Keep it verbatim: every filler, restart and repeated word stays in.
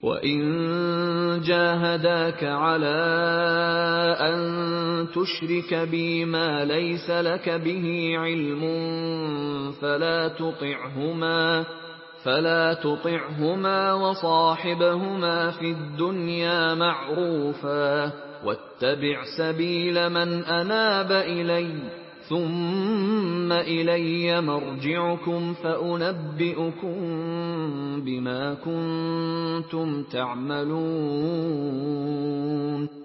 وَإِن جَاهَدَاكَ عَلَىٰ أَن تُشْرِكَ بِي مَا لَيْسَ لَكَ بِهِ عِلْمٌ فَلَا تُطِعْهُمَا فَلَا تُطِعْهُمَا وَصَاحِبْهُمَا فِي الدُّنْيَا مَعْرُوفًا ۖ وَاتَّبِعْ سَبِيلَ مَنْ أَنَابَ إِلَيَّ ۚ ثُمَّ إِلَيَّ مَرْجِعُكُمْ فَأُنَبِّئُكُم بِمَا كُنتُمْ تَعْمَلُونَ